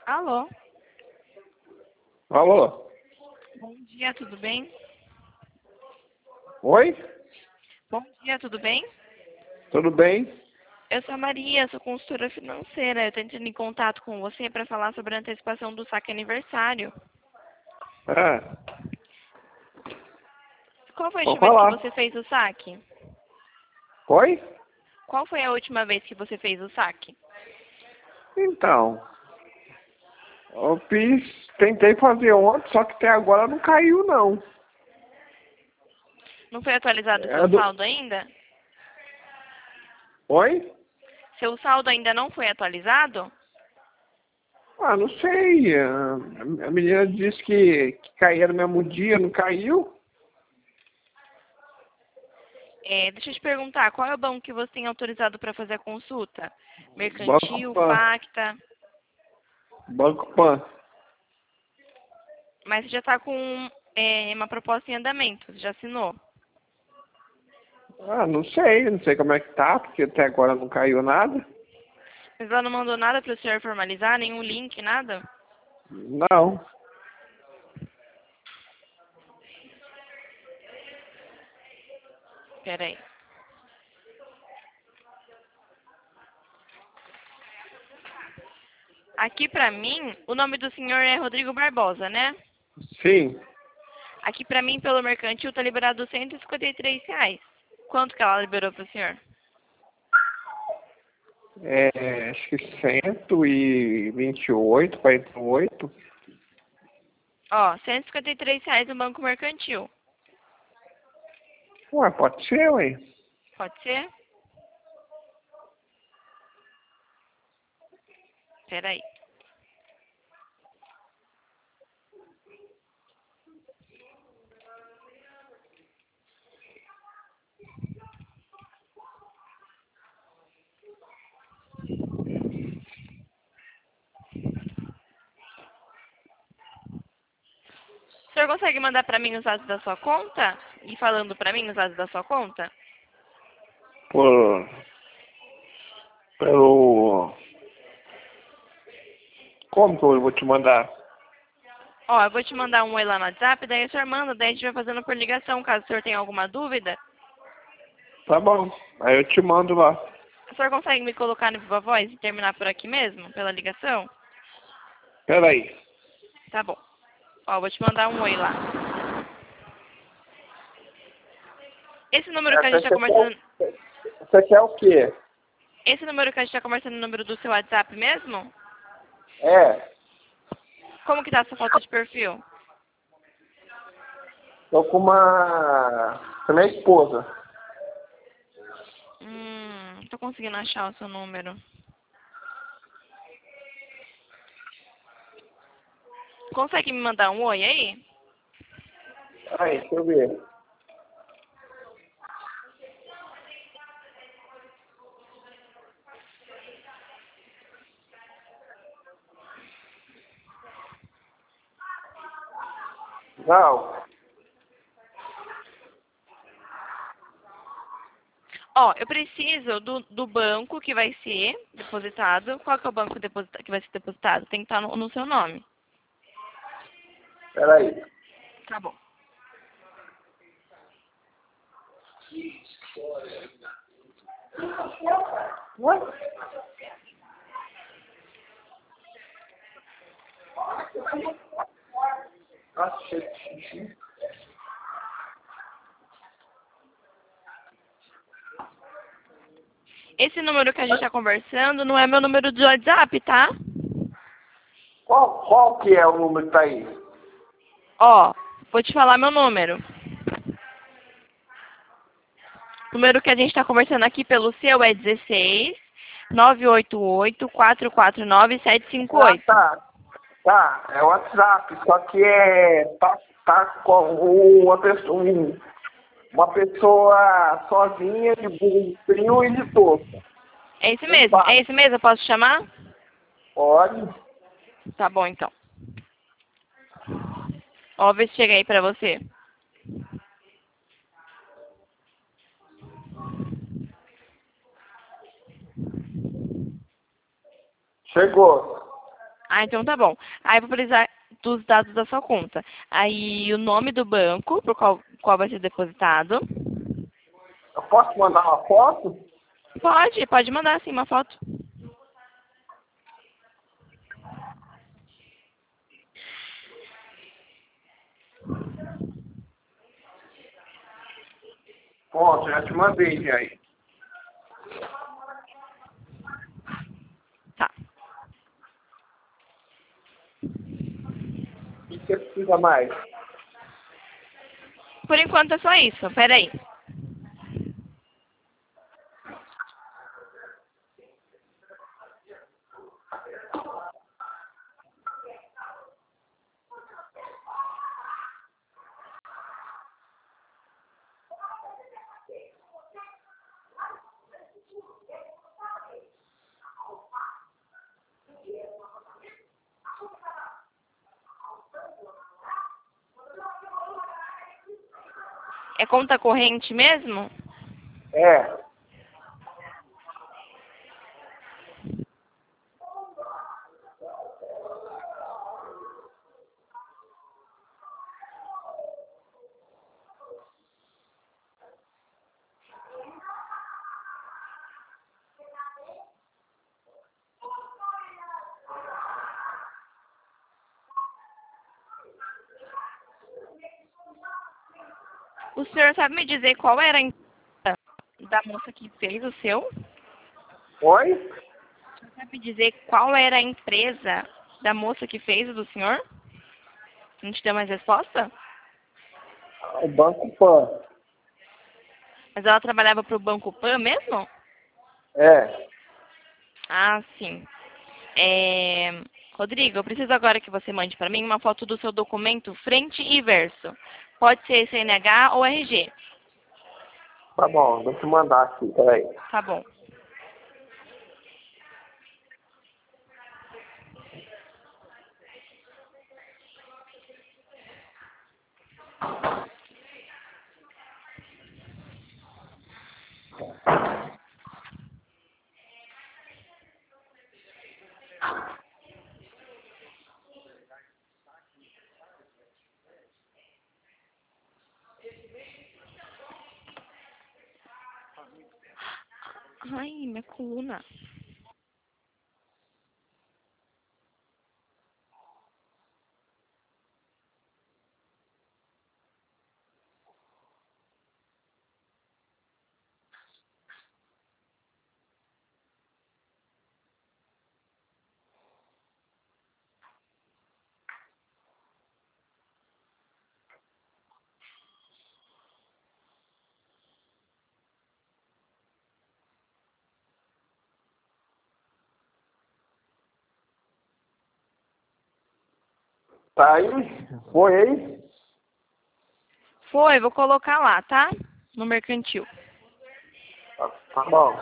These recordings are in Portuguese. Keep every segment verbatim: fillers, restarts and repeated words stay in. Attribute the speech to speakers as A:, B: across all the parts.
A: Alô?
B: Alô?
A: Bom dia, tudo bem?
B: Oi?
A: Bom dia, tudo bem?
B: Tudo bem?
A: Eu sou a Maria, sou consultora financeira. Eu estou entrando em contato com você para falar sobre a antecipação do saque aniversário.
B: Ah,
A: Qual foi a
B: pode
A: última vez que
B: falar.
A: você fez o saque?
B: Oi?
A: Qual foi a última vez que você fez o saque?
B: Então, eu fiz, tentei fazer ontem, só que até agora não caiu não.
A: Não foi atualizado o
B: É
A: seu
B: do...
A: saldo ainda?
B: Oi?
A: Seu saldo ainda não foi atualizado?
B: Ah, não sei. A a menina disse que, que caía no mesmo dia, não caiu?
A: É, deixa eu te perguntar, qual é o banco que você tem autorizado para fazer a consulta?
B: Banco
A: Mercantil,
B: Pan.
A: Facta,
B: Banco Pan.
A: mas você já está com é, uma proposta em andamento, você já assinou?
B: Ah, não sei, não sei como é que tá, porque até agora não caiu nada.
A: Mas ela não mandou nada para o senhor formalizar, nenhum link, nada?
B: Não.
A: Peraí. Aqui pra mim, o nome do senhor é Rodrigo Barbosa, né?
B: Sim.
A: Aqui pra mim, pelo mercantil, tá liberado cento e cinquenta e três reais. Quanto que ela liberou pro senhor?
B: É, acho que cento e vinte e oito, quarenta e oito.
A: Ó, cento e cinquenta e três reais no banco mercantil.
B: Ué, pode ser, ué.
A: Pode ser? Peraí. O senhor consegue mandar pra mim os dados da sua conta? E falando pra mim os dados da sua conta?
B: Por, pelo... Como que eu vou te mandar?
A: Ó, eu vou te mandar um oi lá no WhatsApp, daí o senhor manda, daí a gente vai fazendo por ligação, caso o senhor tenha alguma dúvida.
B: Tá bom. Aí eu te mando lá.
A: O senhor consegue me colocar no Viva Voz e terminar por aqui mesmo, pela ligação?
B: Peraí.
A: Tá bom. Ó, vou te mandar um oi lá. Esse número que a gente
B: Você
A: tá
B: quer,
A: conversando,
B: você quer o quê?
A: esse número que a gente tá conversando é o número do seu WhatsApp mesmo?
B: É.
A: Como que tá a sua foto de perfil?
B: Tô com uma... Com a minha esposa.
A: Hum, tô conseguindo achar o seu número. Consegue me mandar um oi aí?
B: Aí, deixa eu ver. Não.
A: Ó, eu preciso do, do banco que vai ser depositado. Qual que é o banco deposita- que vai ser depositado? Tem que estar no, no seu nome.
B: Peraí.
A: Tá bom.
B: What? Achei.
A: Esse número que a gente tá conversando não é meu número de WhatsApp, tá?
B: Qual, qual que é o número que tá aí?
A: Ó, vou te falar meu número. O número que a gente está conversando aqui pelo seu é dezesseis, nove oito oito, quatro quatro nove, sete cinco
B: Ah,
A: oito.
B: tá. Tá, é o WhatsApp, só que é... Tá, tá com uma pessoa... um- Uma pessoa sozinha, de burro frio e de tosco.
A: É esse
B: Não
A: mesmo? É
B: passa.
A: esse mesmo? Eu posso chamar?
B: Pode.
A: Tá bom, então. Ó, vê se chega aí pra você.
B: Chegou.
A: Ah, então tá bom. Aí eu vou precisar dos dados da sua conta. Aí o nome do banco, por qual, qual vai ser depositado.
B: Eu posso mandar uma foto?
A: Pode, pode mandar sim uma foto.
B: Pronto, já te mandei, já aí.
A: Tá.
B: O que você precisa mais?
A: Por enquanto é só isso. Pera aí. É conta corrente mesmo?
B: É.
A: O senhor sabe me dizer qual era a empresa da moça que fez o seu?
B: Oi?
A: O senhor sabe me dizer qual era a empresa da moça que fez o do senhor? Não te deu mais resposta?
B: O Banco Pan.
A: Mas ela trabalhava para o Banco Pan mesmo?
B: É.
A: Ah, sim. É... Rodrigo, eu preciso agora que você mande para mim uma foto do seu documento frente e verso. Pode ser C N H ou R G.
B: Tá bom, vou te mandar aqui, peraí.
A: Tá bom. Ai, minha coluna.
B: Tá aí? Foi aí?
A: Foi, vou colocar lá, tá? No mercantil.
B: Tá, tá bom.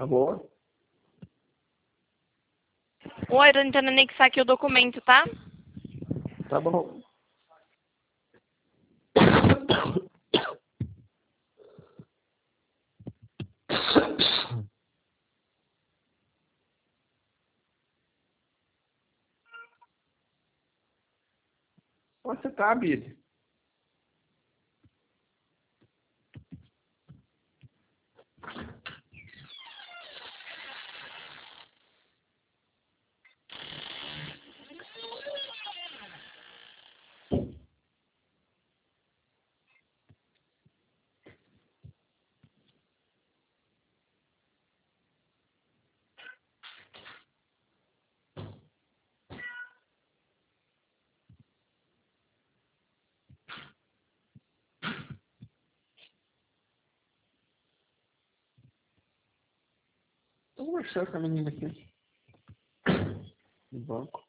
B: Alô?
A: Oi, tô tentando anexar aqui o documento, tá?
B: Tá bom. Onde você tá, Billy? Tô conversando com a menina aqui. No banco.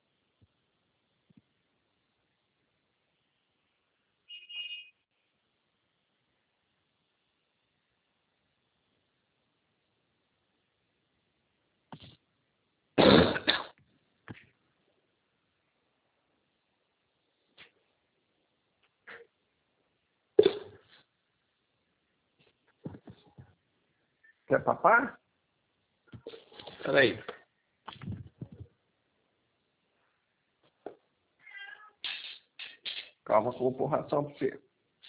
B: Quer papar? Peraí. Calma que eu vou pôr ração pra você.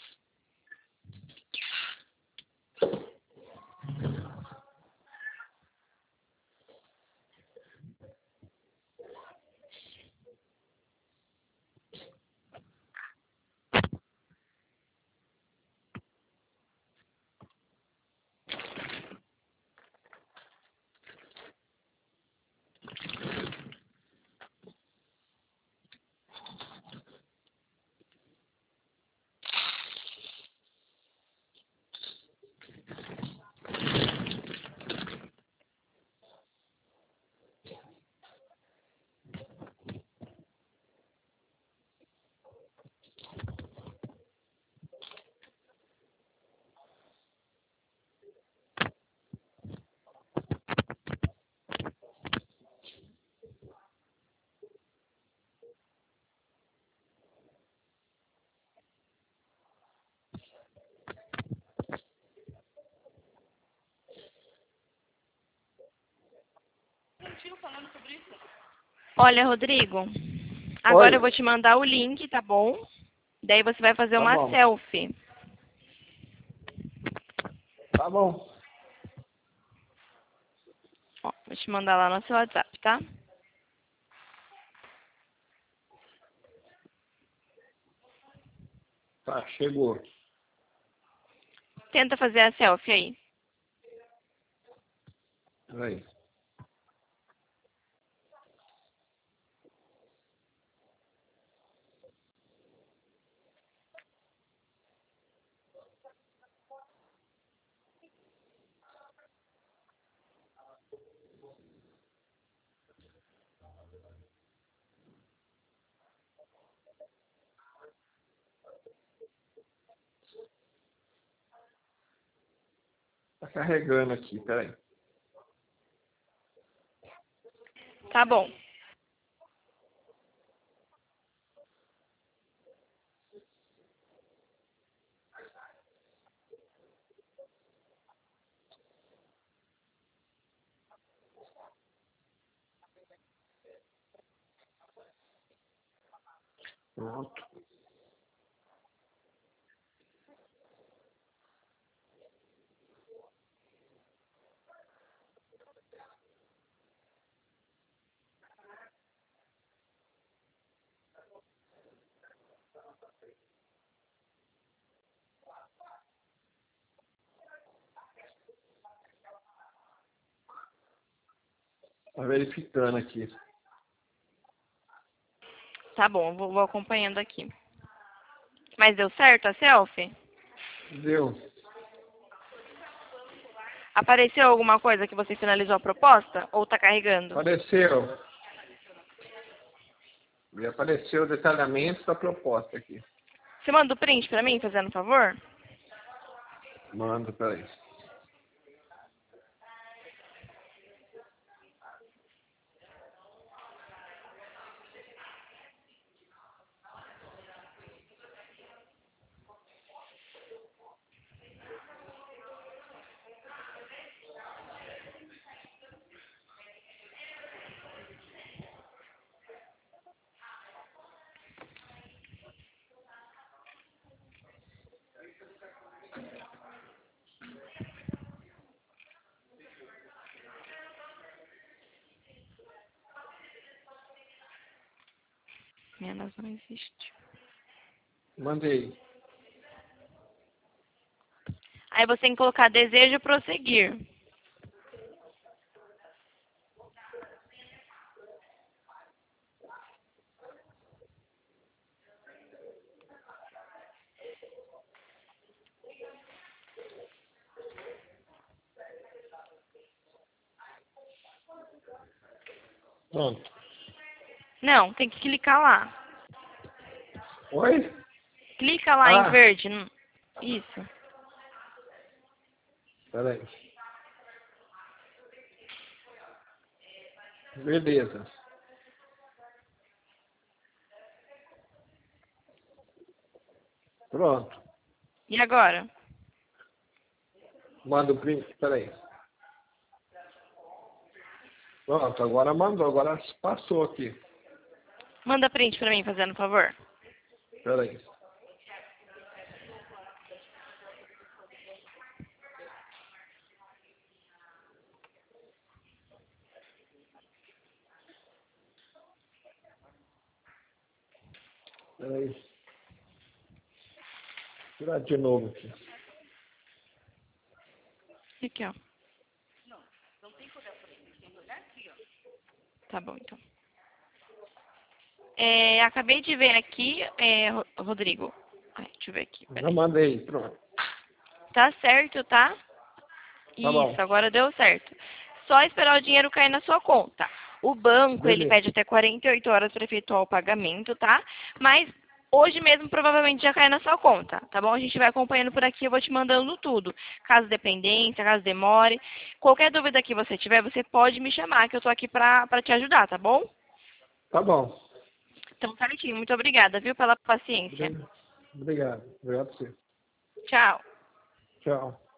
A: Olha, Rodrigo, agora eu
B: Oi.
A: vou te mandar o link, tá bom? Daí você vai fazer
B: Tá
A: uma
B: bom.
A: selfie.
B: Tá bom.
A: Ó, vou te mandar lá no seu WhatsApp, tá?
B: Tá, chegou.
A: Tenta fazer a selfie aí.
B: Peraí. Tá carregando aqui, peraí.
A: Tá bom.
B: Pronto. Tá verificando aqui.
A: Tá bom, eu vou, vou acompanhando aqui. Mas deu certo a selfie?
B: Deu.
A: Apareceu alguma coisa que você finalizou a proposta? Ou tá carregando?
B: Apareceu. Me apareceu o detalhamento da proposta aqui.
A: Você manda o print pra mim, fazendo um favor?
B: Manda, peraí.
A: Mas não existe.
C: Mandei.
A: Aí você tem que colocar desejo prosseguir.
C: Pronto.
A: Não, tem que clicar lá.
C: Oi?
A: Clica lá
C: Ah.
A: em verde. Hum, Isso.
C: Peraí. Beleza. Pronto.
A: E agora?
C: Manda o print. Peraí. Pronto, agora mandou. Agora passou aqui.
A: Manda print pra mim, fazendo favor.
C: Peraí. Peraí. Tirar de novo aqui.
A: Aqui, ó. Tá bom, então. É, acabei de ver aqui, é, Ro- Rodrigo. Ai, deixa eu ver aqui.
C: Já
A: Peraí.
C: mandei. Pronto.
A: Tá certo, tá?
C: Tá
A: Isso,
C: bom.
A: agora deu certo. Só esperar o dinheiro cair na sua conta. O banco, ele
C: Beleza.
A: pede até quarenta e oito horas para efetuar o pagamento, tá? Mas hoje mesmo provavelmente já cai na sua conta, tá bom? A gente vai acompanhando por aqui, eu vou te mandando tudo. Caso dependência, caso demore. Qualquer dúvida que você tiver, você pode me chamar, que eu tô aqui pra, pra te ajudar, tá bom?
C: Tá bom.
A: Então, certinho. Muito obrigada, viu, pela paciência.
C: Obrigado. Obrigado por você.
A: Tchau.
C: Tchau.